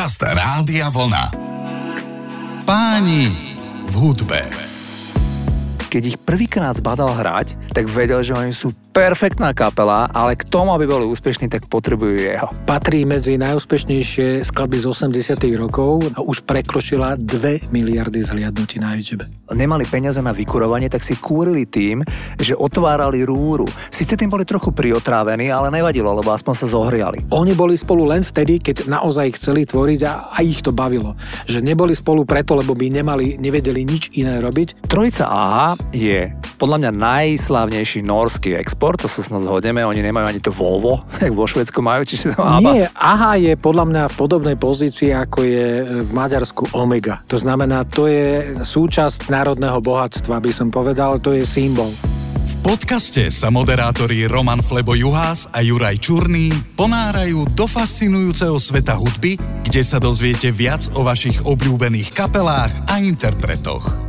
Podcast Rádia Vlna. Páni v hudbe. Keď ich prvýkrát zbadal hrať, tak vedel, že oni sú perfektná kapela, ale k tomu, aby boli úspešní, tak potrebujú jeho. Patrí medzi najúspešnejšie skladby z 80. rokov a už prekročila 2 miliardy zhliadnutí na YouTube. Nemali peniaze na vykurovanie, tak si kúrili tým, že otvárali rúru. Sice tým boli trochu priotrávení, ale nevadilo, lebo aspoň sa zohriali. Oni boli spolu len vtedy, keď naozaj chceli tvoriť a ich to bavilo. Že neboli spolu preto, lebo by nevedeli nič iné robiť. Trojica AHA je podľa mňa najslávnejší norský export, to sa snad zhodneme, oni nemajú ani to Volvo, jak vo Švédsku majú, čiže to ABBA. Nie, AHA je podľa mňa v podobnej pozícii, ako je v Maďarsku Omega. To znamená, to je súčasť národného bohatstva, by som povedal, to je symbol. V podcaste sa moderátori Roman Flebo Juhás a Juraj Čurný ponárajú do fascinujúceho sveta hudby, kde sa dozviete viac o vašich obľúbených kapelách a interpretoch.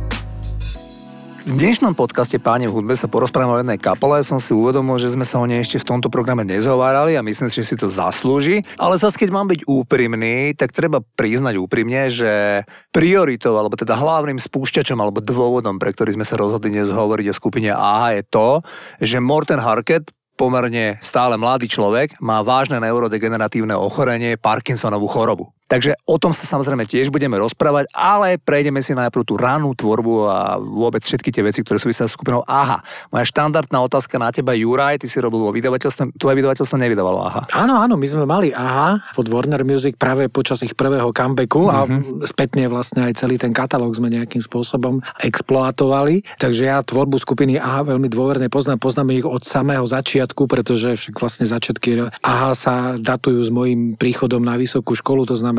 V dnešnom podcaste Páni v hudbe sa porozprávame o jednej kapele. Som si uvedomil, že sme sa o nej ešte v tomto programe nezhovárali a myslím si, že si to zaslúži. Ale zase, keď mám byť úprimný, tak treba priznať úprimne, že prioritou, alebo teda hlavným spúšťačom alebo dôvodom, pre ktorý sme sa rozhodli dnes hovoriť o skupine AHA, je to, že Morten Harket, pomerne stále mladý človek, má vážne neurodegeneratívne ochorenie, Parkinsonovú chorobu. Takže o tom sa samozrejme tiež budeme rozprávať, ale prejdeme si najprv tú ranú tvorbu a vôbec všetky tie veci, ktoré súvisia s skupinou AHA. Moja štandardná otázka na teba, Juraj, ty si robil vo vydavateľstve, tvoje vydavateľstvo nevydávalo AHA. Áno, my sme mali AHA pod Warner Music práve počas ich prvého comebacku a spätne vlastne aj celý ten katalóg sme nejakým spôsobom exploatovali. Takže ja tvorbu skupiny AHA veľmi dôverne poznáme ich od samého začiatku, pretože však vlastne začiatky AHA sa datujú s mojím príchodom na vysokú školu, to znamená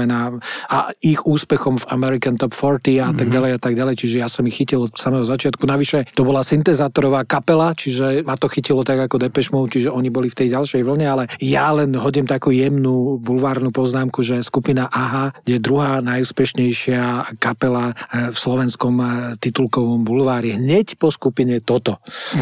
a ich úspechom v American Top 40 a tak ďalej, čiže ja som ich chytil od samého začiatku. Navyše to bola syntezátorová kapela, čiže ma to chytilo tak ako Depeche Mode, čiže oni boli v tej ďalšej vlne, ale ja len hodím takú jemnú bulvárnu poznámku, že skupina AHA je druhá najúspešnejšia kapela v slovenskom titulkovom bulvári. Hneď po skupine Toto.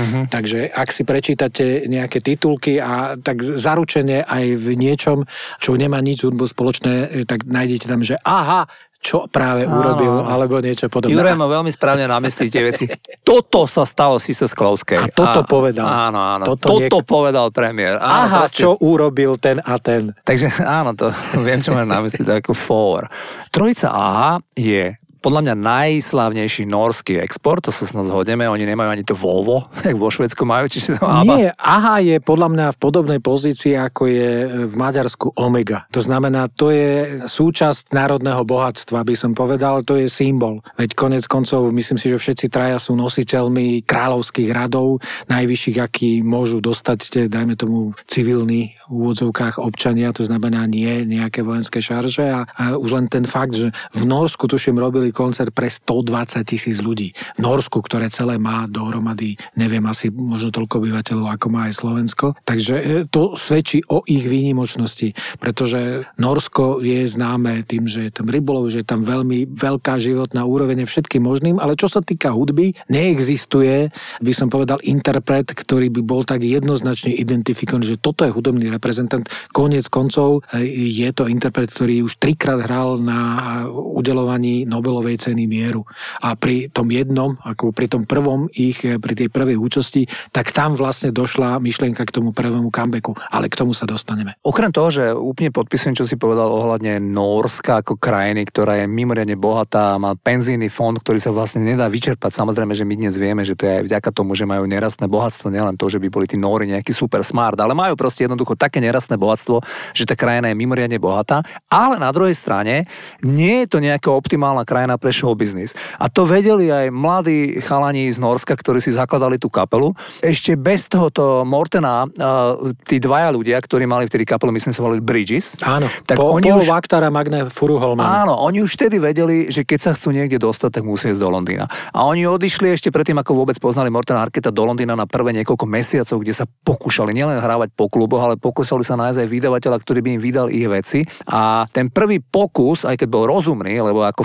Takže ak si prečítate nejaké titulky a tak zaručene aj v niečom, čo nemá nič s hudbou spoločné, tak nájdete tam, že AHA, čo práve urobil, alebo niečo podobné. Juraj má veľmi správne na mysli tie veci. Toto sa stalo Sise Sklovskej. A toto povedal. Áno. Toto povedal premiér. Áno, čo urobil ten a ten. Takže áno, to viem, čo máš na mysli, to je ako for. Trojica AHA je podľa mňa najslávnejší norský export, to sa snad zhodneme, oni nemajú ani to Volvo, jak vo Švédsku majú, čiže to ABBA. Nie, AHA je podľa mňa v podobnej pozícii, ako je v Maďarsku Omega. To znamená, to je súčasť národného bohatstva, by som povedal, to je symbol. Veď konec koncov, myslím si, že všetci traja sú nositeľmi kráľovských radov, najvyšších, aký môžu dostať, dajme tomu, civilní v úvodzovkách občania, to znamená nie nejaké vojenské šarže a už len ten fakt, že v Norsku, tuším, robili koncert pre 120,000 ľudí. V Norsku, ktoré celé má dohromady, neviem, asi možno toľko obyvateľov, ako má aj Slovensko. Takže to svedčí o ich výnimočnosti, pretože Norsko je známe tým, že je tam rybolov, že je tam veľmi veľká životná úroveň všetkým možným, ale čo sa týka hudby, neexistuje, by som povedal, interpret, ktorý by bol tak jednoznačne identifikovaný, že toto je hudobný reprezentant. Koniec koncov je to interpret, ktorý už 3-krát hral na udeľovaní Nobelovej ceny mieru. A pri tom jednom, ako pri tom prvom pri tej prvej účasti, tak tam vlastne došla myšlienka k tomu prvému comebacku. Ale k tomu sa dostaneme. Okrem toho, že úplne podpisujem, čo si povedal ohľadne Nórska ako krajiny, ktorá je mimoriadne bohatá, má penzijný fond, ktorý sa vlastne nedá vyčerpať. Samozrejme, že my dnes vieme, že to je aj vďaka tomu, že majú nerastné bohatstvo, nielen to, že by boli tí Nóri nejaký super smart, ale majú proste jednoducho také nerastné bohatstvo, že tá krajina je mimoriadne bohatá. Ale na druhej strane nie je to nejaká optimálna krajina pre show business. A to vedeli aj mladí chalani z Norska, ktorí si zakladali tú kapelu. Ešte bez tohoto Mortena, tí dvaja ľudia, ktorí mali vtedy kapelu, myslím sa volali Bridges. Áno, tak Paul Wachter a Magne Furuholmen. Áno, oni už vtedy vedeli, že keď sa chcú niekde dostať, tak musia ísť do Londýna. A oni odišli ešte predtým, ako vôbec poznali Mortena Harketa, do Londýna na prvé niekoľko mesiacov, kde sa pokúšali nielen hrávať po kluboch, ale pokúšali sa nájsť aj vydavateľa, ktorý by im vydal ich veci. A ten prvý pokus, aj keď bol rozumný, lebo ako v tom Norsku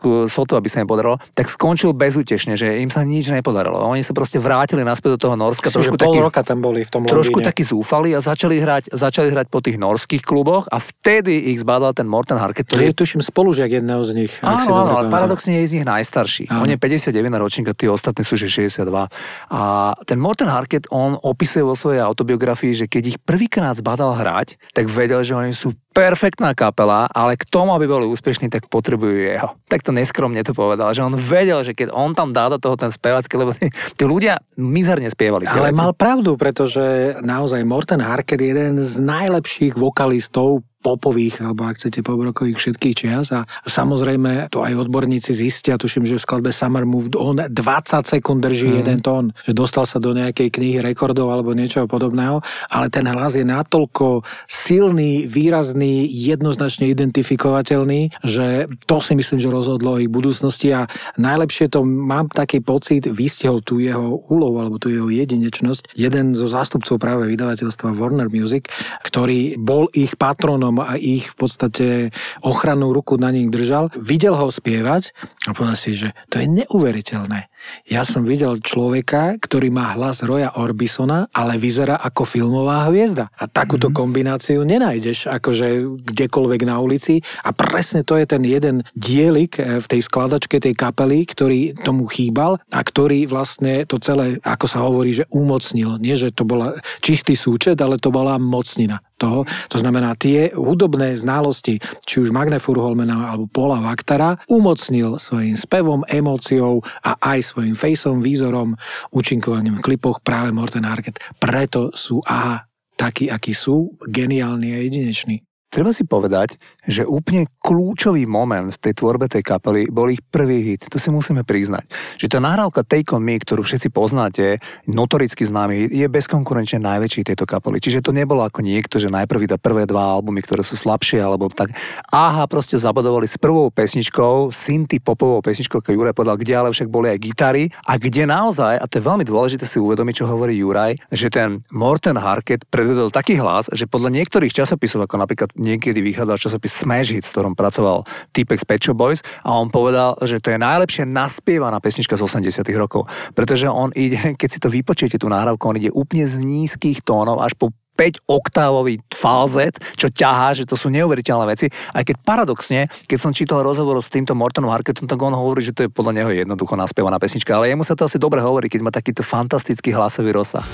Slovensku sotva by sa im podarilo, tak skončil bezútešne, že im sa nič nepodarilo. Oni sa proste vrátili naspäť do toho Norska. Trošku pol roka tam boli v tom Londýne. Trošku takí zúfali a začali hrať po tých norských kluboch a vtedy ich zbadal ten Morten Harket. To je, tuším, spolužiak jedného z nich. Áno, ale paradoxne je z nich najstarší. On je 59 ročník a tí ostatní sú že 62. A ten Morten Harket, on opisuje vo svojej autobiografii, že keď ich prvýkrát zbadal hrať, tak vedel, že oni sú perfektná kapela, ale k tomu, aby boli úspešní, tak potrebujú jeho. Tak to neskromne to povedal, že on vedel, že keď on tam dá do toho ten spevacký, lebo tí ľudia mizerne spievali. Ale mal pravdu, pretože naozaj Morten Harket je jeden z najlepších vokalistov popových, alebo ak chcete pobrokových všetkých čias a samozrejme to aj odborníci zistia, tuším, že v skladbe Summer Moved On 20 sekúnd drží jeden tón, že dostal sa do nejakej knihy rekordov alebo niečoho podobného, ale ten hlas je natoľko silný, výrazný, jednoznačne identifikovateľný, že to si myslím, že rozhodlo o ich budúcnosti a najlepšie to mám taký pocit, vystihol tú jeho úlohu alebo tú jeho jedinečnosť, jeden zo zástupcov práve vydavateľstva Warner Music, ktorý bol ich patronom a ich v podstate ochrannú ruku na nich držal. Videl ho spievať a povedal si, že to je neuveriteľné. Ja som videl človeka, ktorý má hlas Roya Orbisona, ale vyzerá ako filmová hviezda. A takúto kombináciu nenájdeš akože kdekoľvek na ulici a presne to je ten jeden dielik v tej skladačke tej kapely, ktorý tomu chýbal a ktorý vlastne to celé, ako sa hovorí, že umocnil. Nie, že to bola čistý súčet, ale to bola mocnina toho. To znamená, tie hudobné znalosti, či už Magne Furuholmena alebo Paula Wachtara, umocnil svojím spevom, emóciou a aj svojím faceom, výzorom, účinkovaním v klipoch práve Morten Harket. Preto sú takí, akí sú, geniálni a jedineční. Treba si povedať, že úplne kľúčový moment v tej tvorbe tej kapely bol ich prvý hit. To si musíme priznať. Že tá nahrávka Take On Me, ktorú všetci poznáte, notoricky známy, je bezkonkurenčne najväčší tejto kapely. Čiže to nebolo ako niekto, že najprv vydá prvé dva albumy, ktoré sú slabšie, alebo tak. Proste zabodovali s prvou pesničkou, synty popovou pesničkou, ako Juraj povedal, kde ale však boli aj gitary a kde naozaj, a to je veľmi dôležité si uvedomiť, čo hovorí Juraj, že ten Morten Harket predvedol taký hlas, že podľa niektorých časopisov, ako napríklad niekedy vychádzal časopis Smash Hits, v ktorom pracoval týpek z Pet Shop Boys a on povedal, že to je najlepšie naspievaná pesnička z 80 rokov. Pretože on ide, keď si to vypočujete tú nahrávku, on ide úplne z nízkych tónov až po 5-oktávový falzet, čo ťahá, že to sú neuveriteľné veci. Aj keď paradoxne, keď som čítal rozhovor s týmto Mortenom Harketom, tak on hovorí, že to je podľa neho jednoducho naspievaná pesnička, ale jemu sa to asi dobre hovorí, keď má takýto fantastický hlasový rozsah.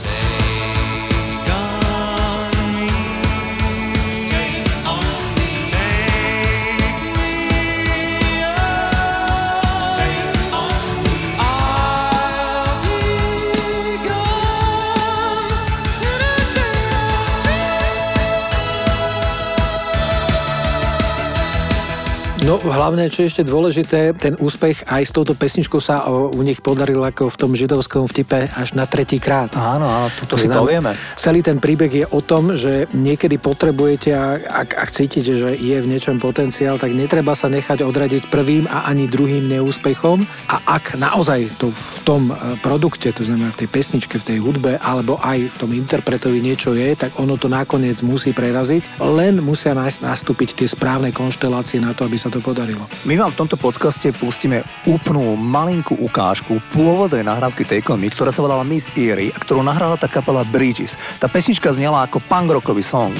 No hlavne, čo je ešte dôležité, ten úspech aj s touto pesničkou sa u nich podaril ako v tom židovskom vtipe až na tretí krát. Áno, to si povieme. Celý ten príbeh je o tom, že niekedy potrebujete, ak cítite, že je v niečom potenciál, tak netreba sa nechať odradiť prvým a ani druhým neúspechom. A ak naozaj to v tom produkte, to znamená v tej pesničke, v tej hudbe, alebo aj v tom interpretovi niečo je, tak ono to nakoniec musí preraziť. Len musia nastúpiť tie správne konštelácie na to, aby sa to podarilo. My vám v tomto podcaste pustíme úplnú malinkú ukážku pôvodnej nahrávky Take On Me, ktorá sa volala Miss Eerie a ktorú nahrala tá kapela Bridges. Tá pesnička znela ako punk rockový song.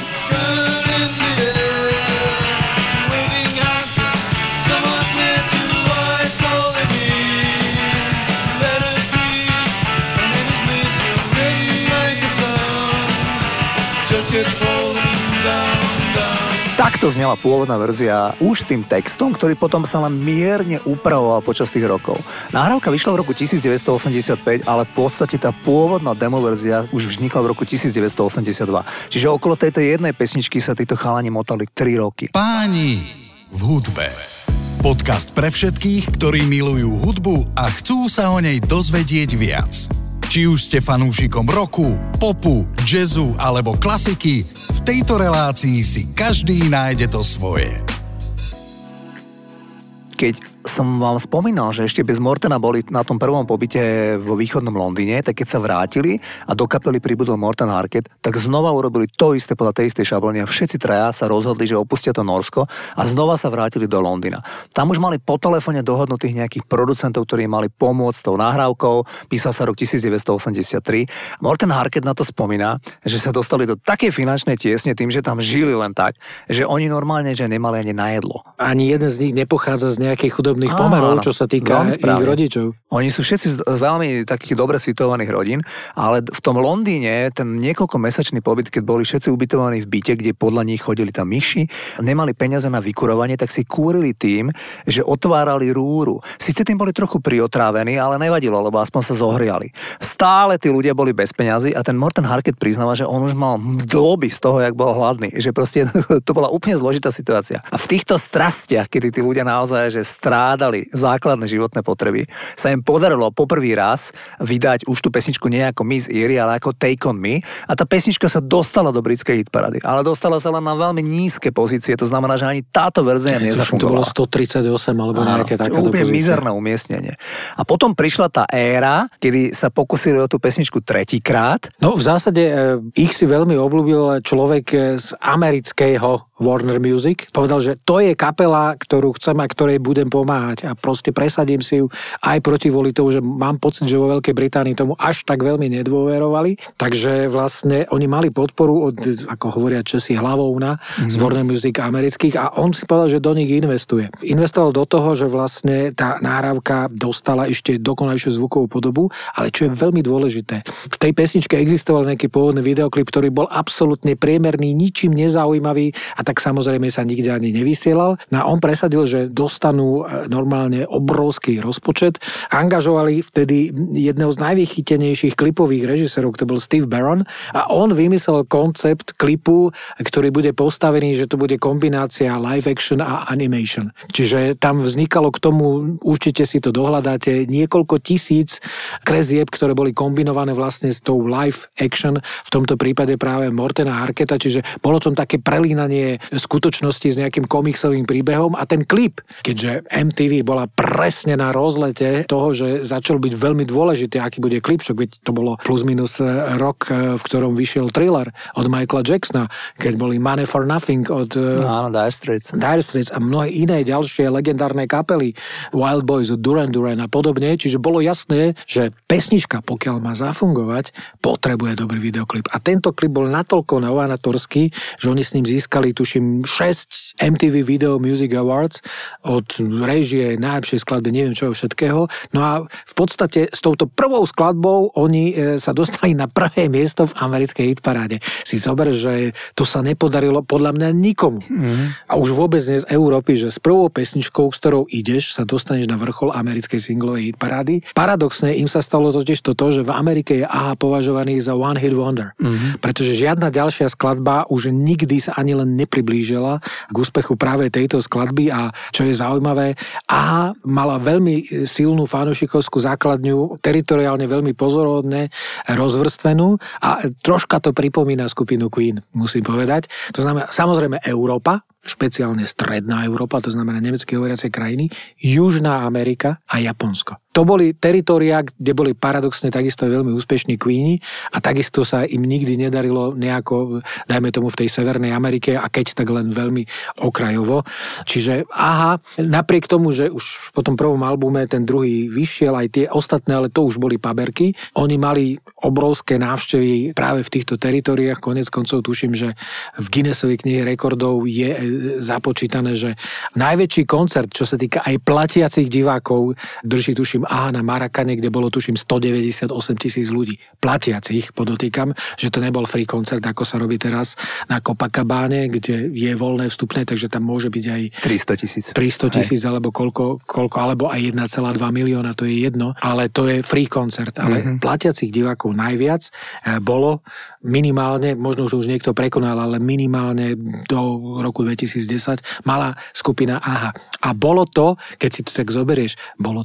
Takto znela pôvodná verzia už s tým textom, ktorý potom sa len mierne upravoval počas tých rokov. Nahrávka vyšla v roku 1985, ale v podstate tá pôvodná demoverzia už vznikla v roku 1982. Čiže okolo tejto jednej pesničky sa títo chalani motali 3 roky. Páni v hudbe. Podcast pre všetkých, ktorí milujú hudbu a chcú sa o nej dozvedieť viac. Či už ste fanúšikom roku, popu, jazzu alebo klasiky, v tejto relácii si každý nájde to svoje. Keď som vám spomínal, že ešte bez Mortena boli na tom prvom pobyte vo východnom Londýne, tak keď sa vrátili a do kapely pribudol Morten Harket, tak znova urobili to isté podľa tej istej šablóny a všetci traja sa rozhodli, že opustia to Norsko a znova sa vrátili do Londýna. Tam už mali po telefóne dohodnutých nejakých producentov, ktorí mali pomôcť s tou nahrávkou. Písal sa rok 1983. Morten Harket na to spomína, že sa dostali do takej finančnej tiesne tým, že tam žili len tak, že oni normálne že nemali ani na jedlo. Ani jeden z nich nepochádza z nejakých chudobných pomerov, čo sa týka ich rodičov. Oni sú všetci z veľmi takých dobre situovaných rodín, ale v tom Londýne ten niekoľkomesačný pobyt, keď boli všetci ubytovaní v byte, kde podľa nich chodili tam myši, nemali peniaze na vykurovanie, tak si kúrili tým, že otvárali rúru. Sice tým boli trochu priotrávení, ale nevadilo, lebo aspoň sa zohriali. Stále tí ľudia boli bez peňazí a ten Morten Harket priznáva, že on už mal dlby z toho, jak bol hladný, že proste to bola úplne zložitá situácia. A v týchto strastiach, kedy tí ľudia naozaj že strádali základné životné potreby, sa im podarilo poprvý raz vydať už tú pesničku nie ako Miss Erie, ale ako Take On Me a tá pesnička sa dostala do britskej hitparady, ale dostala sa len na veľmi nízke pozície, to znamená, že ani táto verzia nezafungovala. To bolo 138 alebo nejaké takéto úplne mizerné umiestnenie. A potom prišla tá éra, kedy sa pokusili o tú pesničku tretíkrát. No v zásade ich si veľmi obľúbil človek z amerického Warner Music. Povedal, že to je kapela, ktorú chcem a ktorej budem pomáhať a proste presadím si ju aj proti voli toho, že mám pocit, že vo Veľkej Británii tomu až tak veľmi nedôverovali. Takže vlastne oni mali podporu od, ako hovoria Česi, hlavovna z Warner Music amerických a on si povedal, že do nich investuje. Investoval do toho, že vlastne tá nahrávka dostala ešte dokonalejšiu zvukovú podobu, ale čo je veľmi dôležité. V tej pesničke existoval nejaký pôvodný videoklip, ktorý bol absolútne priemerný, ničím nezaujímavý a tak samozrejme sa nikde ani nevysielal. No a on presadil, že dostanú normálne obrovský rozpočet. Angažovali vtedy jedného z najvychytenejších klipových režisérov, to bol Steve Barron a on vymyslel koncept klipu, ktorý bude postavený, že to bude kombinácia live action a animation. Čiže tam vznikalo k tomu, určite si to dohľadáte, niekoľko tisíc kresieb, ktoré boli kombinované vlastne s tou live action, v tomto prípade práve Mortena Harketa, čiže bolo tam také prelínanie skutočnosti s nejakým komiksovým príbehom a ten klip, keďže MTV bola presne na rozlete toho, že začal byť veľmi dôležitý, aký bude klip, však to bolo plus minus rok, v ktorom vyšiel Thriller od Michaela Jacksona, keď boli Money for Nothing od Dire Straits a mnohé iné ďalšie legendárne kapely, Wild Boys od Duran Duran a podobne, čiže bolo jasné, že pesnička, pokiaľ má zafungovať, potrebuje dobrý videoklip. A tento klip bol natoľko novátorský, že oni s ním získali tuším 6 MTV Video Music Awards od réžie, najlepšej skladby, neviem čo všetkého. No a v podstate s touto prvou skladbou oni sa dostali na prvé miesto v americkej hitparáde. Si zober, že to sa nepodarilo podľa mňa nikomu. A už vôbec nie z Európy, že s prvou pesničkou, s ktorou ideš, sa dostaneš na vrchol americkej singlovej hitparády. Paradoxne im sa stalo totiž toto, že v Amerike je AHA považovaný za one hit wonder. Pretože žiadna ďalšia skladba už nikdy sa ani len nepriblížila k úspechu práve tejto skladby a čo je zaujímavé, AHA mala veľmi silnú fanúšikovskú základňu, teritoriálne veľmi pozorodné, rozvrstvenú a troška to pripomína skupinu Queen, musím povedať. To znamená, samozrejme Európa, špeciálne stredná Európa, to znamená nemecky hovoriace krajiny, Južná Amerika a Japonsko. To boli teritória, kde boli paradoxne takisto veľmi úspešní Queeni a takisto sa im nikdy nedarilo nejako, dajme tomu v tej Severnej Amerike a keď tak len veľmi okrajovo. Čiže napriek tomu, že už po tom prvom albume ten druhý vyšiel, aj tie ostatné, ale to už boli paberky, oni mali obrovské návštevy práve v týchto teritóriách, konec koncov tuším, že v Guinnessovej knihe rekordov je započítané, že najväčší koncert, čo sa týka aj platiacich divákov, drží tuším na Marakane, kde bolo tuším 198 000 ľudí. Platiacich, podotýkam, že to nebol free koncert, ako sa robí teraz na Copacabane, kde je voľné vstupné, takže tam môže byť aj 300 000 alebo koľko, alebo aj 1,2 milióna, to je jedno, ale to je free koncert. Ale platiacich divákov najviac bolo minimálne, možno už niekto prekonal, ale minimálne do roku 2010 mala skupina AHA. A bolo to, keď si to tak zoberieš, bolo to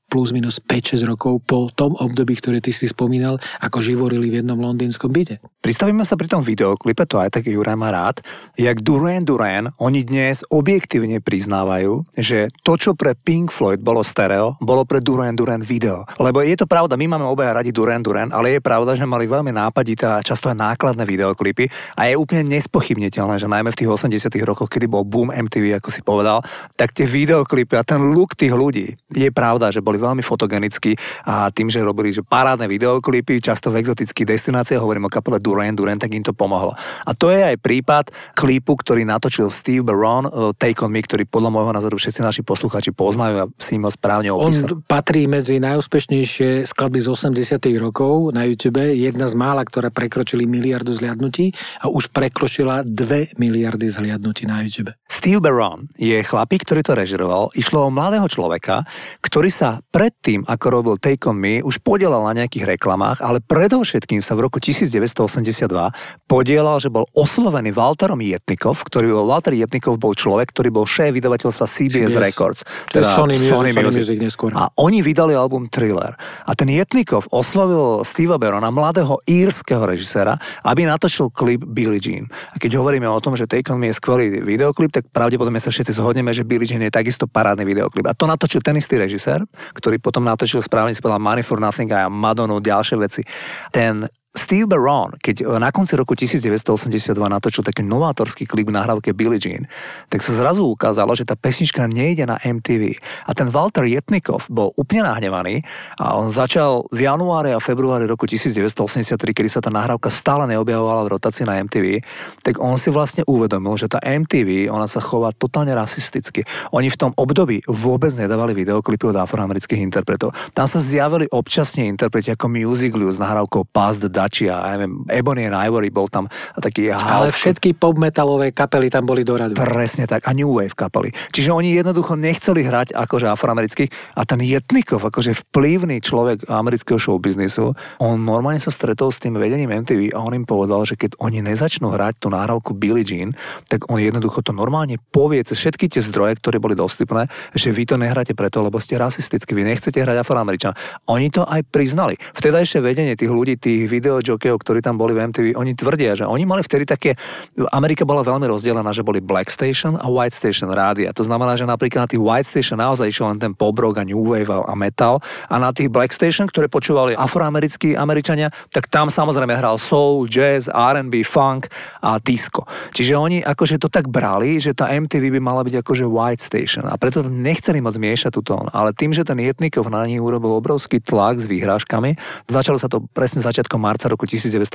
plus minus 5-6 rokov po tom období, ktoré ty si spomínal, ako živorili v jednom londýnskom byte. Pristavíme sa pri tom videoklipe, to aj tak Juraj má rád, jak Duran Duran, oni dnes objektívne priznávajú, že to, čo pre Pink Floyd bolo stereo, bolo pre Duran Duran video. Lebo je to pravda, my máme obaja radi Duran Duran, ale je pravda, že mali veľmi nápadité a často aj nákladné videoklipy a je úplne nespochybniteľné, že najmä v tých 80 rokoch, kedy bol boom MTV, ako si povedal, tak tie videoklipy a ten look tých ľudí, je pravda, že boli veľmi fotogenickí a tým, že robili že parádne videoklipy, často v exotických destináciách, hovorím o kapele Duran Duran, tak im to pomohlo. A to je aj prípad klipu, ktorý natočil Steve Barron, Take On Me, ktorý podľa môjho názoru všetci naši poslucháči poznajú a si ho správne opísal. On patrí medzi najúspešnejšie skladby z 80 rokov na YouTube, jedna z mála, ktoré prekročili miliardu zhliadnutí a už prekročila 2 miliardy zhliadnutí na YouTube. Steve Barron je chlapík, ktorý to režiroval. Išlo o mladého človeka, ktorý sa predtým, ako robil Take On Me, už podielal na nejakých reklamách, ale predovšetkým sa v roku 1982 podielal, že bol oslovený Walterom Jetnikov, Walter Jetnikov bol človek, ktorý bol šéf vydavateľstva CBS Records. Teda Sony Music neskôr. A oni vydali album Thriller. A ten Jetnikov oslovil Steva Barrona, mladého írskeho režiséra, aby natočil klip Billie Jean. A keď hovoríme o tom, že Take On Me je skvelý videoklip, tak pravdepodobne sa všetci zhodneme, že Billie Jean je takisto parádny videoklip. A to natočil ten istý režisér, ktorý potom natočil správne spela Money for Nothing a Madonu, ďalšie veci. Ten Steve Barron, keď na konci roku 1982 natočil taký novátorský klip v nahrávke Billie Jean, tak sa zrazu ukázalo, že tá pesnička nejde na MTV. A ten Walter Jetnikov bol úplne nahnevaný a on začal v januári a februári roku 1983, kedy sa tá nahrávka stále neobjavovala v rotácii na MTV, tak on si vlastne uvedomil, že tá MTV, ona sa chová totálne rasisticky. Oni v tom období vôbec nedávali videoklipy od afroamerických interpretov. Tam sa zjavili občasne interpreti ako Music Glue s nahrávkou Pass the Dutchie a ja neviem, Ebony and Ivory bol tam taký ale všetky pop-metalové kapely tam boli do radu. Presne tak, a New Wave kapely. Čiže oni jednoducho nechceli hrať akože afroamerických a ten Jetnikov, akože vplyvný človek amerického showbiznisu, on normálne sa stretol s tým vedením MTV a on im povedal, že keď oni nezačnú hrať tú nahrávku Billie Jean, tak on jednoducho to normálne povie cez všetky tie zdroje, ktoré boli dostupné, že vy to nehráte preto, lebo ste rasistickí, vy nechcete hrať afroameričan. Oni to aj priznali. Vtedajšie vedenie tých ľudí, tých videojokejov, ktorí tam boli v MTV, oni tvrdia, že oni mali vtedy také, Amerika bola veľmi rozdelená, že boli Black Station a White Station rádia. To znamená, že napríklad na tých White Station naozaj išiel len ten pop rock a new wave a metal a na tých Black Station, ktoré počúvali afroamerickí Američania, tak tam samozrejme hral soul, jazz, R&B, funk a disco. Čiže oni akože to tak brali, že tá MTV by mala byť akože White Station a preto nechceli moc miešať tú tón. Ale tým, že ten Jetnikov na nich urobil obrovský tlak s výhrážkami, začalo sa to presne začiatkom marca roku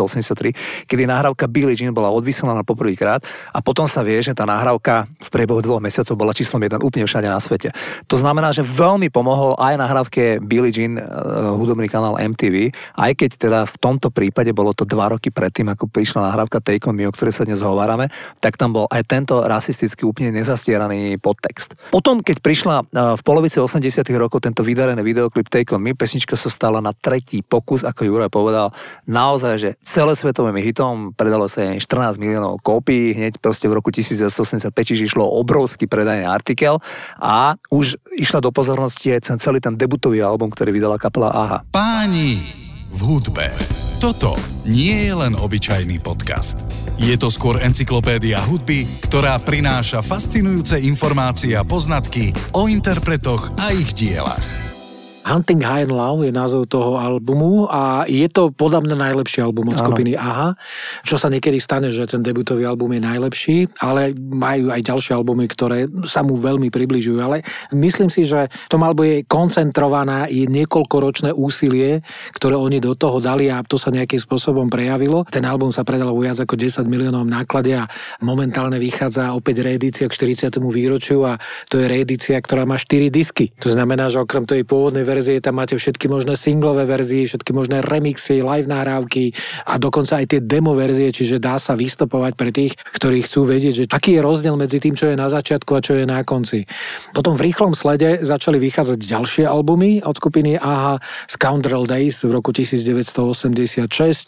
1983, kedy nahrávka Billie Jean bola odvysielaná poprvýkrát a potom sa vie, že tá nahrávka v priebehu 2 mesiacov bola číslom 1 úplne všade na svete. To znamená, že veľmi pomohol aj nahrávke Billie Jean hudobný kanál MTV, aj keď teda v tomto prípade bolo to 2 roky predtým, ako prišla nahrávka Take On Me, o ktorej sa dnes hovárame, tak tam bol aj tento rasistický úplne nezastieraný podtext. Potom, keď prišla v polovici 80 rokov tento vydarený videoklip Take On Me, pesnička sa stala na 3. pokus, ako Juraj povedal, naozaj, že celosvetovým hitom, predalo sa jej 14 miliónov kópií, hneď proste v roku 1985, čiže išlo obrovský predajný artikel a už išla do pozornosti aj celý ten debutový album, ktorý vydala kapela AHA. Páni v hudbe. Toto nie je len obyčajný podcast. Je to skôr encyklopédia hudby, ktorá prináša fascinujúce informácie a poznatky o interpretoch a ich dielach. Hunting High and Low je názov toho albumu a je to podľa mňa najlepší album od skupiny AHA, čo sa niekedy stane, že ten debutový album je najlepší, ale majú aj ďalšie albumy, ktoré sa mu veľmi približujú, ale myslím si, že v tom albume je koncentrovaná i niekoľkoročné úsilie, ktoré oni do toho dali a to sa nejakým spôsobom prejavilo. Ten album sa predal viac ako 10 miliónov náklade a momentálne vychádza opäť reedícia k 40. výročiu a to je reedícia, ktorá má 4 disky. To znamená, že okrem tej pôvodnej verzie tam máte všetky možné singlové verzie, všetky možné remixy, live nahrávky a dokonca aj tie demo verzie, čiže dá sa vystopovať pre tých, ktorí chcú vedieť, že aký je rozdiel medzi tým, čo je na začiatku a čo je na konci. Potom v rýchlom slede začali vychádzať ďalšie albumy od skupiny AHA, Scoundrel Days v roku 1986,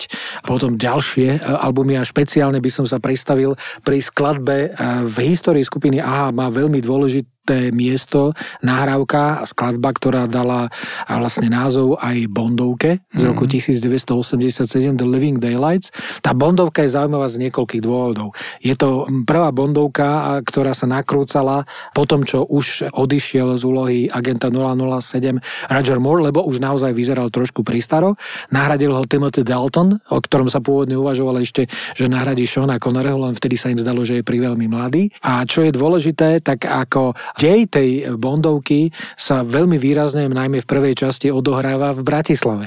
a potom ďalšie albumy a špeciálne by som sa pristavil pri skladbe v histórii skupiny AHA má veľmi dôležitú dôležité miesto, nahrávka a skladba, ktorá dala vlastne názov aj Bondovke z roku 1987 The Living Daylights. Tá Bondovka je zaujímavá z niekoľkých dôvodov. Je to prvá Bondovka, ktorá sa nakrúcala po tom, čo už odišiel z úlohy agenta 007 Roger Moore, lebo už naozaj vyzeral trošku pristaro. Nahradil ho Timothy Dalton, o ktorom sa pôvodne uvažovalo ešte, že nahradí Seana Conneryho, len vtedy sa im zdalo, že je priveľmi mladý. A čo je dôležité, tak ako dej tej Bondovky sa veľmi výrazne, najmä v prvej časti, odohráva v Bratislave.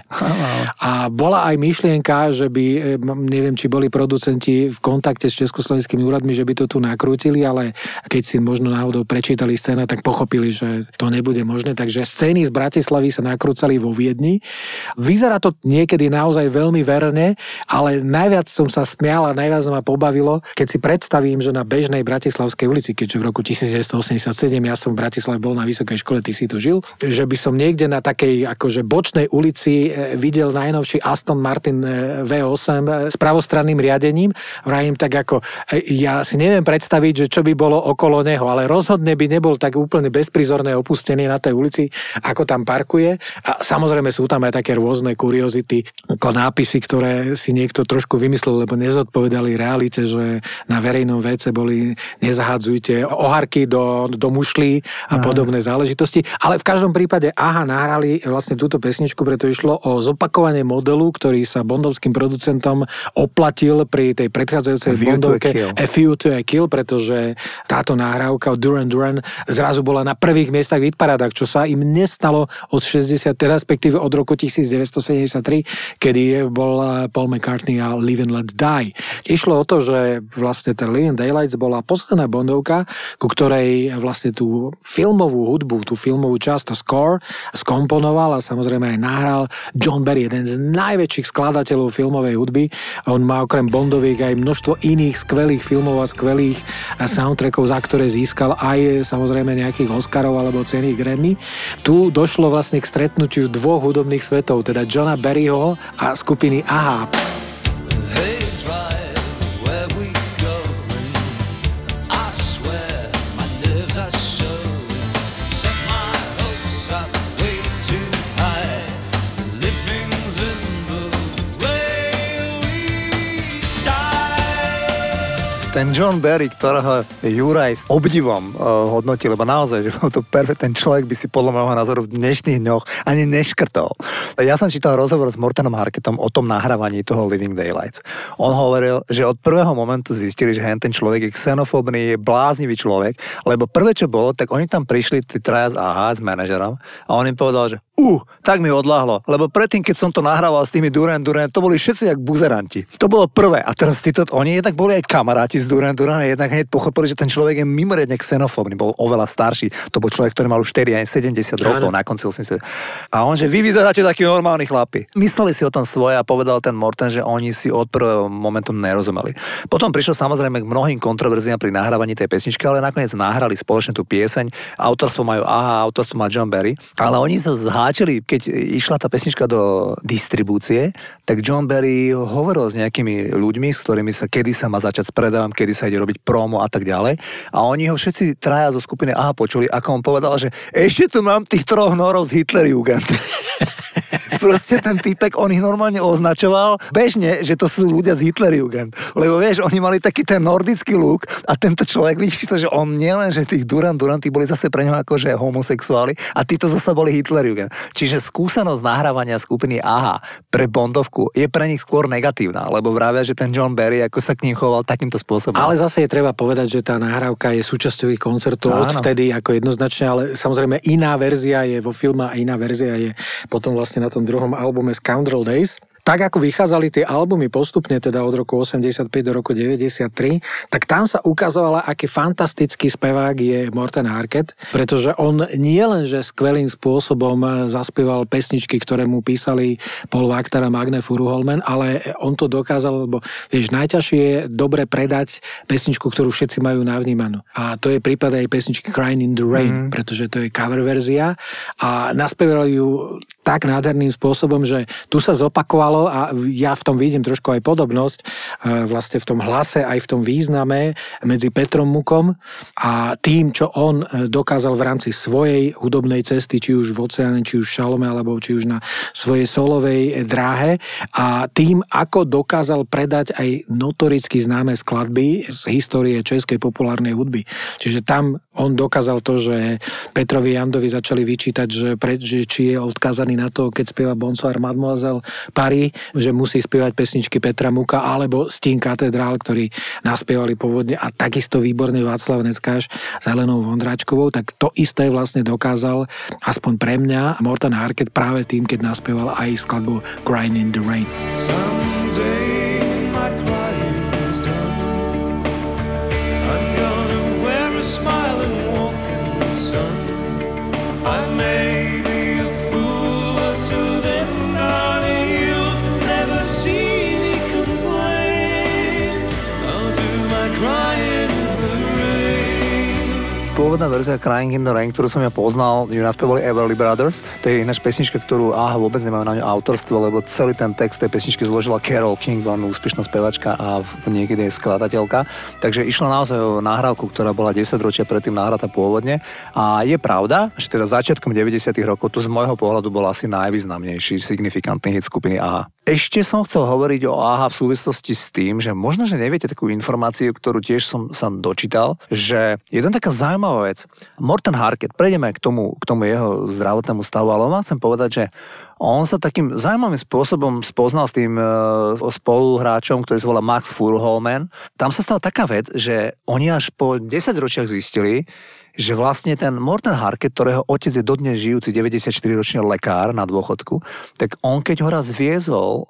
A bola aj myšlienka, že by, neviem, či boli producenti v kontakte s československými úradmi, že by to tu nakrútili, ale keď si možno náhodou prečítali scéna, tak pochopili, že to nebude možné. Takže scény z Bratislavy sa nakrúcali vo Viedni. Vyzerá to niekedy naozaj veľmi verne, ale najviac som sa smial a najviac ma pobavilo, keď si predstavím, že na bežnej Bratislavskej ulici, keďže v roku 1987 ja som v Bratislave bol na vysokej škole, ty si tu žil, že by som niekde na takej akože bočnej ulici videl najnovší Aston Martin V8 s pravostranným riadením. Vrajím tak ako, ja si neviem predstaviť, že čo by bolo okolo neho, ale rozhodne by nebol tak úplne bezprizorné opustený na tej ulici, ako tam parkuje. A samozrejme sú tam aj také rôzne kuriozity, ako nápisy, ktoré si niekto trošku vymyslel, lebo nezodpovedali realite, že na verejnom WC boli nezahadzujte ohárky do mušlí a podobné záležitosti. Ale v každom prípade nahrali vlastne túto pesničku, preto išlo o zopakovanie modelu, ktorý sa bondovským producentom oplatil pri tej predchádzajúcej Bondovke A View to a Kill, pretože táto nahrávka od Duran Duran zrazu bola na prvých miestach v hitparádach, čo sa im nestalo od 60, respektíve od roku 1973, kedy bol Paul McCartney a Live and Let Die. Išlo o to, že vlastne ten Living Daylights bola posledná Bondovka, ku ktorej vlastne tú filmovú hudbu, tú filmovú časť, to score, skomponoval a samozrejme aj nahral John Barry, jeden z najväčších skladateľov filmovej hudby. On má okrem Bondoviek aj množstvo iných skvelých filmov a skvelých soundtrackov, za ktoré získal aj samozrejme nejakých Oscarov alebo ceny Grammy. Tu došlo vlastne k stretnutiu dvoch hudobných svetov, teda Johna Barryho a skupiny AHA. Ten John Barry, ktorého Juraj s obdivom hodnotil, lebo naozaj, že bol to perfektný človek, by si podľa môjho názoru v dnešných dňoch ani neškrtol. Ja som čítal rozhovor s Mortenom Harketom o tom nahrávaní toho Living Daylights. On hovoril, že od prvého momentu zistili, že ten človek je xenofóbny, je bláznivý človek, lebo prvé, čo bolo, tak oni tam prišli, tí traja z AHA, s manažerom, a on im povedal, že tak mi odľahlo, lebo predtým, keď som to nahrával s tými Duran Duran, to boli všetci jak buzeranti. To bolo prvé. A teraz oni jednak boli aj kamaráti z Duran Duran a jednak hneď pochopili, že ten človek je mimoriadne xenofóbny, bol oveľa starší. To bol človek, ktorý mal už 70 rokov na konci 80. A on, že vy vyzeráte takí normálni chlapi. Mysleli si o tom svoje a povedal ten Morten, že oni si od prvého momentu nerozumeli. Potom prišlo samozrejme k mnohým kontroverziám pri nahrávaní tej pesničky, ale nakoniec nahrali spoločne tú pieseň. Autorstvo majú AHA, autorstvo má John Barry, ale oni sa zháčili, keď išla tá pesnička do distribúcie, tak John Barry hovoril s nejakými ľuďmi, s ktorými sa kedy sa má začať s predavom, kedy sa ide robiť promo a tak ďalej. A oni ho všetci traja zo skupiny AHA počuli, ako on povedal, že ešte tu mám tých troch norov z Hitlerjugend. Proste ten týpek, on ich normálne označoval bežne, že to sú ľudia z Hitlerjugend. Lebo vieš, oni mali taký ten nordický look a tento človek, vidíš to, že on nielen, že tých Duran Duran, tí boli zase pre ňoho akože homosexuáli a títo zase boli Hitlerjugend. Čiže skúsenosť nahrávania skupiny AHA pre Bondovku je pre nich skôr negatívna, lebo vravia, že ten John Barry ako sa k ním choval takýmto spôsobom. Ale zase je treba povedať, že tá nahrávka je súčasťou ich koncertu odvtedy ako jednoznačne, ale samozrejme iná verzia je vo filme a iná verzia je potom vlastne na tom druhom albume Scoundrel Days. Tak ako vychádzali tie albumy postupne, teda od roku 85 do roku 93, tak tam sa ukazovala, aký fantastický spevák je Morten Harket, pretože on nie len, že skvelým spôsobom zaspieval pesničky, ktoré mu písali Paul Wachter a Magne Furuholmen, ale on to dokázal, lebo vieš, najťažšie je dobre predať pesničku, ktorú všetci majú navnímanú. A to je prípad aj pesničky Crying in the Rain, pretože to je cover verzia a naspieval ju tak nádherným spôsobom, že tu sa zopakovalo a ja v tom vidím trošku aj podobnosť vlastne v tom hlase, aj v tom význame medzi Petrom Mukom a tým, čo on dokázal v rámci svojej hudobnej cesty, či už v Oceáne, či už v Šalome, alebo či už na svojej solovej dráhe a tým, ako dokázal predať aj notoricky známe skladby z histórie českej populárnej hudby. Čiže tam on dokázal to, že Petrovi Jandovi začali vyčítať, že či je odkázaný na to, keď spieva Bonsoir Mademoiselle Paris, že musí spievať pesničky Petra Muka alebo Sting Katedrál, ktorí naspievali pôvodne a takisto výborne Václav Neckáš s Helenou Vondráčkovou, tak to isté vlastne dokázal aspoň pre mňa Morten Harket práve tým, keď naspieval aj skladbu Crying in the Rain. Someday my crying is done, I'm gonna wear a smile and walk in the sun. I may be a fool, but till then, darling, you'll never see me complain. I'll do my crying in the rain. Pôvodná verzia Crying in the Rain, ktorú som ja poznal, ju naspievali Everly Brothers. To je ináč pesnička, ktorú vôbec nemajú na ňu autorstvo, lebo celý ten text tej pesničky zložila Carole King, veľmi úspešná spevačka a niekedy je skladateľka. Takže išlo naozaj o nahrávku, ktorá bola 10 ročia predtým nahratá pôvodne. A je pravda, že teda začiatkom 90. rokov to z môjho pohľadu bol asi najvýznamnejší signifikantný hit skupiny AHA. Ešte som chcel hovoriť o AHA v súvislosti s tým, že možno, že neviete takú informáciu, ktorú tiež som sa dočítal, že jedna taká zaujímavá vec. Morten Harket, prejdeme k tomu jeho zdravotnému stavu, ale vám chcem povedať, že on sa takým zaujímavým spôsobom spoznal s tým spoluhráčom, ktorý sa volá Max Furuholmen. Tam sa stala taká vec, že oni až po 10 ročiach zistili, že vlastne ten Morten Harket, ktorého otec je dodnes žijúci 94-ročný lekár na dôchodku, tak on keď ho raz viezol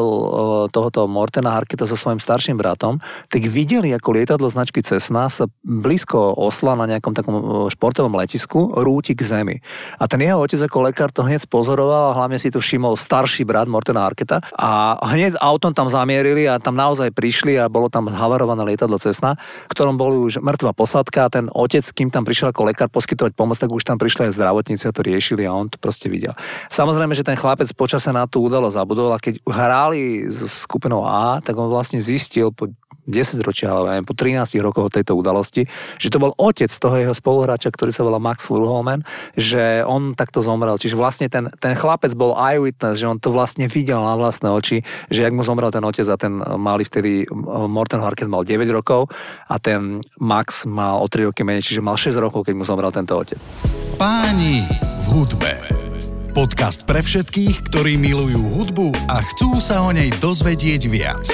tohoto Mortena Harketa so svojím starším bratom, tak videli, ako lietadlo značky Cessna sa blízko Osla na nejakom takom športovom letisku rúti k zemi. A ten jeho otec ako lekár to hneď pozoroval a hlavne si to všimol starší brat Mortena Harketa a hneď autom tam zamierili a tam naozaj prišli a bolo tam havarované lietadlo Cessna, v ktorom boli už mŕtva posádka a ten otec, kým tam prišiel ako lekár poskytovať pomoc, tak už tam prišli aj zdravotníci a to riešili a on to proste videl. Samozrejme, že ten chlapec počase na tú udalosť zabudol a keď hrali s skupinou A, tak on vlastne zistil po 10 ročia, ale po 13 rokoch tejto udalosti, že to bol otec toho jeho spoluhráča, ktorý sa volá Max Furuholmen, že on takto zomrel. Čiže vlastne ten chlapec bol eyewitness, že on to vlastne videl na vlastné oči, že jak mu zomrel ten otec a ten malý vtedy Morten Harket mal 9 rokov a ten Max mal o 3 roky menej, čiže mal 6 rokov, keď mu zomrel tento otec. Páni v hudbe. Podcast pre všetkých, ktorí milujú hudbu a chcú sa o nej dozvedieť viac.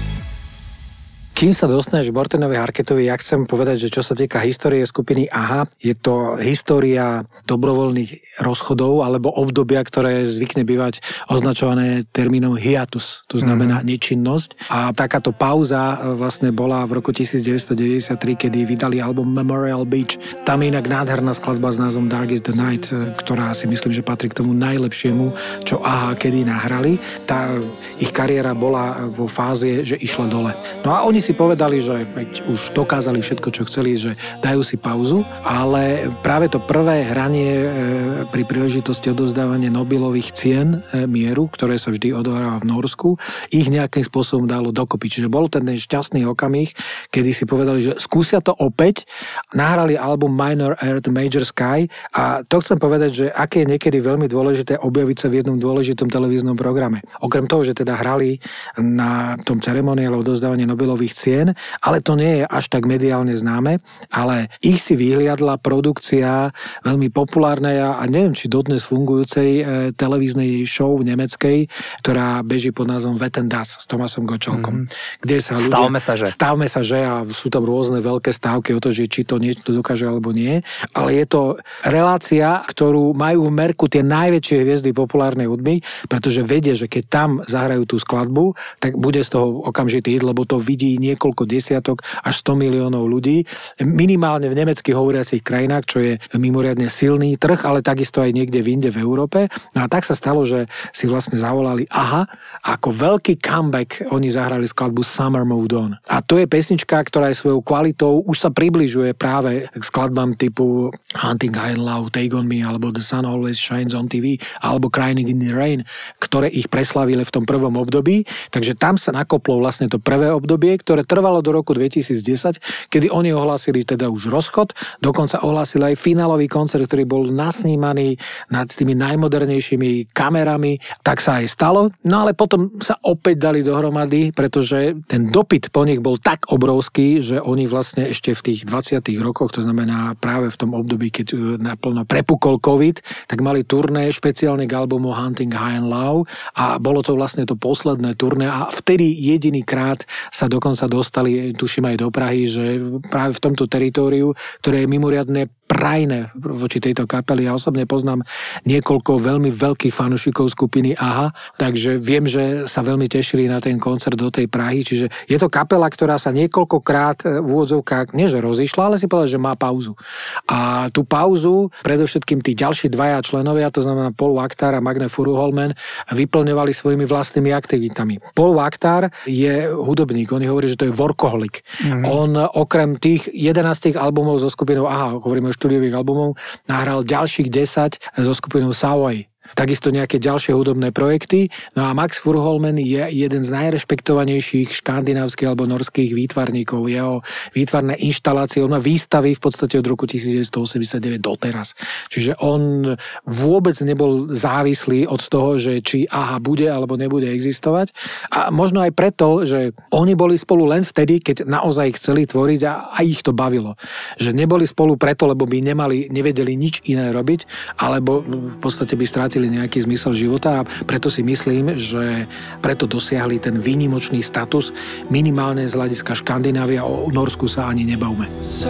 Kým sa dostaneš k Mortenovi Harketovi, ja chcem povedať, že čo sa týka histórie skupiny AHA, je to história dobrovoľných rozchodov alebo obdobia, ktoré zvykne bývať označované termínom hiatus, to znamená nečinnosť. A takáto pauza vlastne bola v roku 1993, kedy vydali album Memorial Beach. Tam je inak nádherná skladba s názvom Dark is the Night, ktorá si myslím, že patrí k tomu najlepšiemu, čo AHA kedy nahrali. Tá ich kariéra bola vo fáze, že išla dole. No a oni si povedali, že už dokázali všetko, čo chceli, že dajú si pauzu, ale práve to prvé hranie pri príležitosti odovzdávania Nobelových cien mieru, ktoré sa vždy odohráva v Norsku, ich nejakým spôsobom dalo dokopy. Čiže bol ten šťastný okamih, kedy si povedali, že skúsia to opäť, nahrali album Minor Earth, Major Sky a to chcem povedať, že aké je niekedy veľmi dôležité objaviť sa v jednom dôležitom televíznom programe. Okrem toho, že teda hrali na tom ceremoniále odovzdávania Nobelových cien, ale to nie je až tak mediálne známe, ale ich si vyhliadla produkcia veľmi populárnej a neviem, či dodnes fungujúcej televíznej show nemeckej, ktorá beží pod názvom Wetten, das s Tomasom Gottschalkom. Kde sa ľudia... Stavme sa, že a sú tam rôzne veľké stávky o to, že či to niečo dokáže alebo nie, ale je to relácia, ktorú majú v merku tie najväčšie hviezdy populárnej hudby, pretože vedia, že keď tam zahrajú tú skladbu, tak bude z toho okamžitý hit, lebo to vidí niekoľko desiatok až 100 miliónov ľudí, minimálne v nemecky hovoriacich krajinách, čo je mimoriadne silný trh, ale takisto aj niekde inde v Európe. No a tak sa stalo, že si vlastne zavolali AHA, ako veľký comeback oni zahrali skladbu Summer Moved On. A to je pesnička, ktorá je svojou kvalitou už sa približuje práve k skladbám typu Hunting High and Low, Take On Me, alebo The Sun Always Shines on TV, alebo Crying in the Rain, ktoré ich preslavili v tom prvom období. Takže tam sa nakoplo vlastne to prvé obdobie, ktoré trvalo do roku 2010, kedy oni ohlásili teda už rozchod, dokonca ohlásili aj finálový koncert, ktorý bol nasnímaný nad tými najmodernejšími kamerami, tak sa aj stalo. No ale potom sa opäť dali dohromady, pretože ten dopyt po nich bol tak obrovský, že oni vlastne ešte v tých 20. rokoch, to znamená práve v tom období, keď naplno prepukol COVID, tak mali turné špeciálne k albumu Hunting High and Low a bolo to vlastne to posledné turné a vtedy jedinýkrát sa dokonca dostali, tuším aj do Prahy, že práve v tomto teritóriu, ktoré je mimoriadne prajné voči tejto kapely. Ja osobne poznám niekoľko veľmi veľkých fanúšikov skupiny AHA, takže viem, že sa veľmi tešili na ten koncert do tej Prahy, čiže je to kapela, ktorá sa niekoľkokrát v úvodzovkách, nie že rozišla, ale si povedal, že má pauzu. A tú pauzu predovšetkým tí ďalší dvaja členovia, to znamená Paul Wachtár a Magne Furuholmen, vyplňovali svojimi vlastnými aktivitami. Paul Wachtár je hudobník, on hovorí, že to je workoholik. On okrem tých 11 albumov so skupinou AHA, hovoríme o štúdiových albumov, nahral ďalších 10 so skupinou Savoy. Takisto nejaké ďalšie hudobné projekty. No a Max Furuholmen je jeden z najrešpektovanejších škandinávskych alebo norských výtvarníkov. Jeho výtvarné inštalácie, on má výstavy v podstate od roku 1989 doteraz. Čiže on vôbec nebol závislý od toho, že či AHA bude alebo nebude existovať. A možno aj preto, že oni boli spolu len vtedy, keď naozaj chceli tvoriť a ich to bavilo. Že neboli spolu preto, lebo by nevedeli nič iné robiť, alebo v podstate by strátili nejaký zmysel života a preto si myslím, že preto dosiahli ten výnimočný status minimálne z hľadiska Škandinávia, o Norsku sa ani nebavme.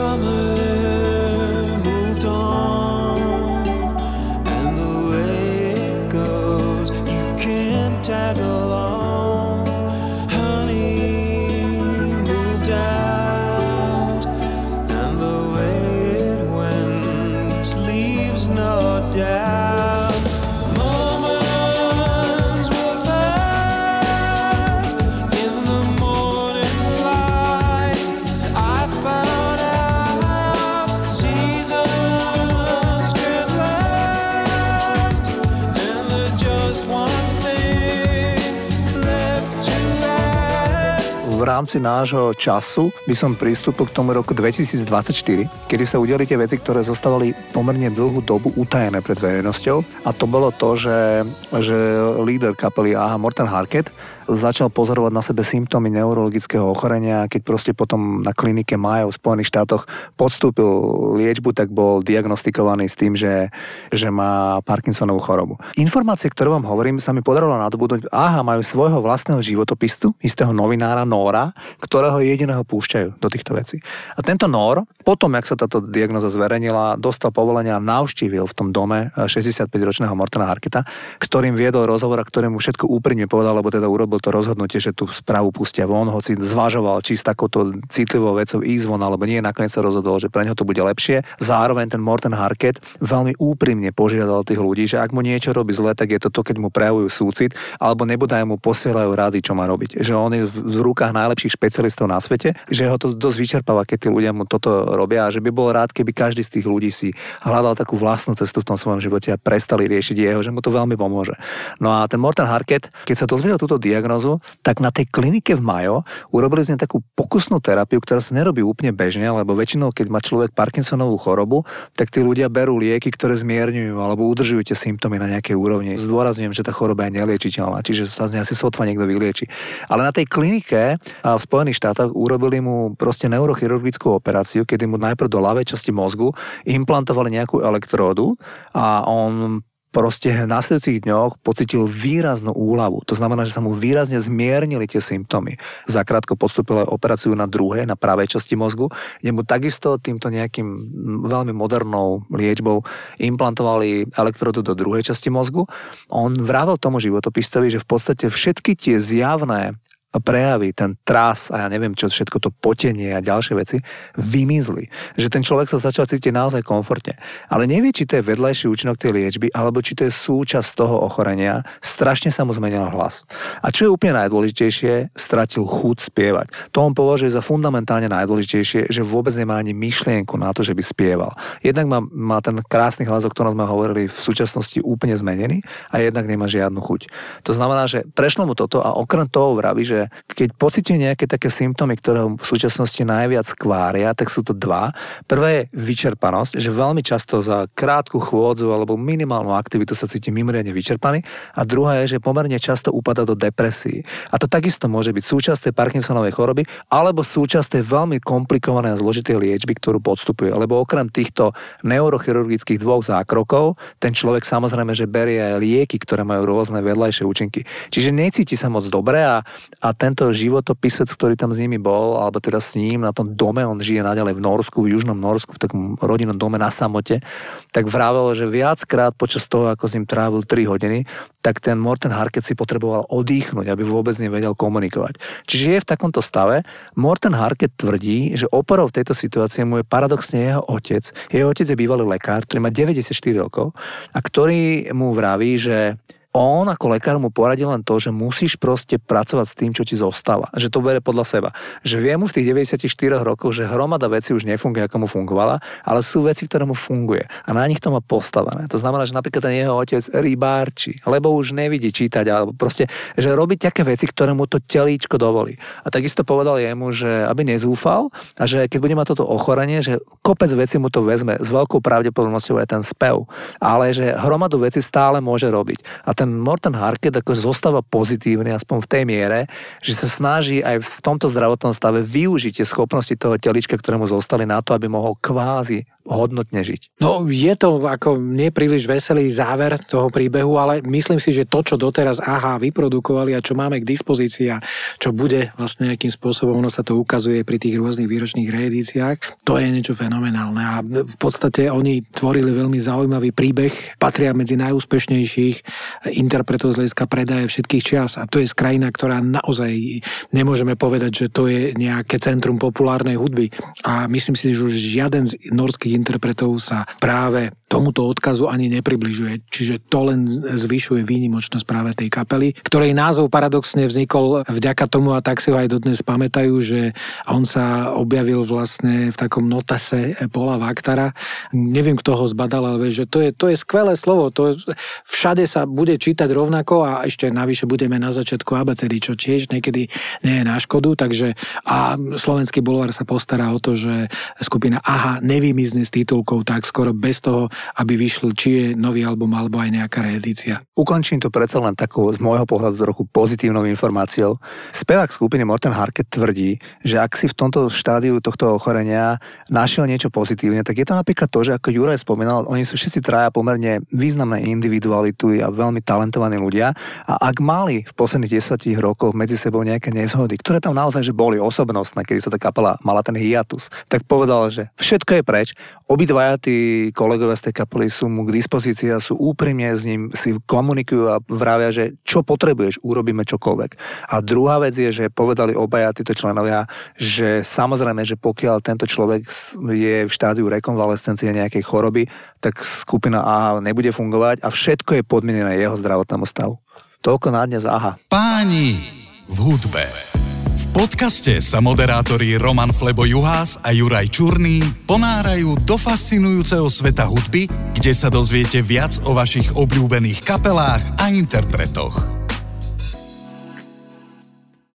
V rámci nášho času by som pristúpil k tomu roku 2024, kedy sa udiali tie veci, ktoré zostávali pomerne dlhú dobu utajené pred verejnosťou. A to bolo to, že líder kapely AHA Morten Harket začal pozorovať na sebe symptómy neurologického ochorenia. Keď proste potom na klinike Mayo v Spojených štátoch podstúpil liečbu, tak bol diagnostikovaný s tým, že má Parkinsonovú chorobu. Informácie, ktoré vám hovorím, sa mi podarilo nadobudnúť. AHA majú svojho vlastného životopisu, istého novinára Nóra, ktorého jediného púšťajú do týchto vecí. A tento Nór, potom, jak sa táto diagnoza zverejnila, dostal povolenia a navštívil v tom dome 65-ročného Mortena Harketa, ktorým viedol rozhovor a ktorému všetko úprimne povedal, lebo teda urobil to rozhodnutie, že tú správu pustia von, hoci zvažoval, či s takouto citlivou vecou ísť von, alebo nie, nakoniec sa rozhodol, že pre neho to bude lepšie. Zároveň ten Morten Harket veľmi úprimne požiadal tých ľudí, že ak mu niečo robí zle, tak je to, keď mu prejavujú súcit, alebo nebodaj mu posielajú rady, čo má robiť. Že on je v rukách najlepších špecialistov na svete, že ho to dosť vyčerpáva, keď tí ľudia mu toto robia a že by bol rád, keby každý z tých ľudí si hľadal takú vlastnú cestu v tom svojom živote a prestali riešiť jeho, že mu to veľmi pomôže. No a ten Morten Harket, keď sa dozvedel túto diagnózu, tak na tej klinike v Mayo urobili z nej takú pokusnú terapiu, ktorá sa nerobí úplne bežne, lebo väčšinou, keď má človek Parkinsonovú chorobu, tak tí ľudia berú lieky, ktoré zmierňujú alebo udržujú tie symptómy na nejakej úrovni. Zdôrazňujem, že tá choroba je neliečiteľná, čiže sa z nej asi sotva niekto vylieči. Ale na tej klinike v Spojených štátoch urobili mu proste neurochirurgickú operáciu, kedy mu najprv do ľavej časti mozgu implantovali nejakú elektródu a on proste v následujúcich dňoch pocitil výraznú úľavu. To znamená, že sa mu výrazne zmiernili tie symptómy. Zakrátko podstúpil operáciu na druhej, na pravej časti mozgu, kde mu takisto týmto nejakým veľmi modernou liečbou implantovali elektródu do druhej časti mozgu. On vravel tomu životopiscovi, že v podstate všetky tie zjavné prejavy, ten tras a ja neviem čo, všetko to potenie a ďalšie veci vymizli. Že ten človek sa začal cítiť naozaj komfortne. Ale nevie, či to je vedľajší účinok tej liečby, alebo či to je súčasť toho ochorenia, strašne sa mu zmenil hlas. A čo je úplne najdôležitejšie, stratil chuť spievať. To on považuje za fundamentálne najdôležitejšie, že vôbec nemá ani myšlienku na to, že by spieval. Jednak má ten krásny hlas, o ktorom sme hovorili, v súčasnosti úplne zmenený a jednak nemá žiadnu chuť. To znamená, že prešlo mu toto a okrem toho vraví, že keď pociťuje nejaké také symptómy, ktoré v súčasnosti najviac kvária, tak sú to dva. Prvé je vyčerpanosť, že veľmi často za krátku chôdzu alebo minimálnu aktivitu sa cíti mimoriadne vyčerpaný a druhá je, že pomerne často upadá do depresií. A to takisto môže byť súčasť tej Parkinsonovej choroby alebo súčasť tej veľmi komplikovanej a zložitej liečby, ktorú podstupuje. Lebo okrem týchto neurochirurgických dvoch zákrokov, ten človek samozrejme, že berie aj lieky, ktoré majú rôzne vedľajšie účinky. Čiže necíti sa moc dobre a tento životopisec, ktorý tam s nimi bol, alebo teda s ním na tom dome, on žije naďalej v Norsku, v južnom Norsku, v takom rodinnom dome na samote, tak vravel, že viackrát počas toho, ako s ním trávil 3 hodiny, tak ten Morten Harket si potreboval odýchnuť, aby vôbec nevedel komunikovať. Čiže je v takomto stave. Morten Harket tvrdí, že oporou v tejto situácii mu je paradoxne jeho otec. Jeho otec je bývalý lekár, ktorý má 94 rokov a ktorý mu vraví, že on ako lekár mu poradil len to, že musíš proste pracovať s tým, čo ti zostáva. Že to bere podľa seba. Že vie mu v tých 94 rokoch, že hromada vecí už nefunguje, ako mu fungovala, ale sú veci, ktoré mu funguje. A na nich to má postavené. To znamená, že napríklad ten jeho otec rybárči, lebo už nevidí čítať, alebo proste, že robí také veci, ktoré mu to telíčko dovolí. A takisto povedal jemu, že aby nezúfal a že keď bude mať toto ochorenie, že kopec vecí mu to vezme, s veľkou pravdepodobnosťou je ten spev. Ale že hromadu vecí stále môže robiť. A ten Morten Harket ako zostáva pozitívny, aspoň v tej miere, že sa snaží aj v tomto zdravotnom stave využiť tie schopnosti toho telička, ktoré mu zostali na to, aby mohol kvázi hodnotne žiť. No je to ako nepríliš veselý záver toho príbehu, ale myslím si, že to, čo doteraz AHA vyprodukovali a čo máme k dispozícii a čo bude vlastne nejakým spôsobom, ono sa to ukazuje pri tých rôznych výročných reedíciách, to je niečo fenomenálne a v podstate oni tvorili veľmi zaujímavý príbeh, patria medzi najúspešnejších interpretov z hľadiska predaje všetkých čias a to je krajina, ktorá naozaj nemôžeme povedať, že to je nejaké centrum populárnej hudby a myslím si, že už žiaden z norských interpretov sa práve tomuto odkazu ani nepribližuje. Čiže to len zvyšuje výnimočnosť práve tej kapely, ktorej názov paradoxne vznikol vďaka tomu a tak si ho aj dodnes pamätajú, že on sa objavil vlastne v takom notase Paula Wachtara. Neviem, kto ho zbadal, ale že to je skvelé slovo. Všade sa bude čítať rovnako a ešte navyše budeme na začiatku abecedy, čo tiež niekedy nie je na škodu. Takže a Slovenský bulvár sa postará o to, že skupina AHA nevymizne s titulkou tak skoro bez toho, aby vyšlo či je nový album alebo aj nejaká reedícia. Ukončím to predsa len takou z môjho pohľadu trochu pozitívnou informáciou. Spevák skupiny Morten Harket tvrdí, že ak si v tomto štádiu tohto ochorenia našiel niečo pozitívne, tak je to napríklad to, že ako Juraj spomínal, oni sú všetci traja pomerne významné individuality a veľmi talentovaní ľudia a ak mali v posledných 10 rokoch medzi sebou nejaké nezhody, ktoré tam naozaj že boli osobnostné, kedy sa tá kapela mala ten hiatus, tak povedal, že všetko je preč. Obidvaja tí kolegovia z tej kapely sú mu k dispozícii a sú úprimne s ním, si komunikujú a vravia, že čo potrebuješ, urobíme čokoľvek. A druhá vec je, že povedali obaja títo členovia, že samozrejme, že pokiaľ tento človek je v štádiu rekonvalescencie nejakej choroby, tak skupina AHA nebude fungovať a všetko je podmienené jeho zdravotnému stavu. Toľko na dnes AHA. Páni v hudbe. V podcaste sa moderátori Roman Flebo Juhás a Juraj Čurný ponárajú do fascinujúceho sveta hudby, kde sa dozviete viac o vašich obľúbených kapelách a interpretoch.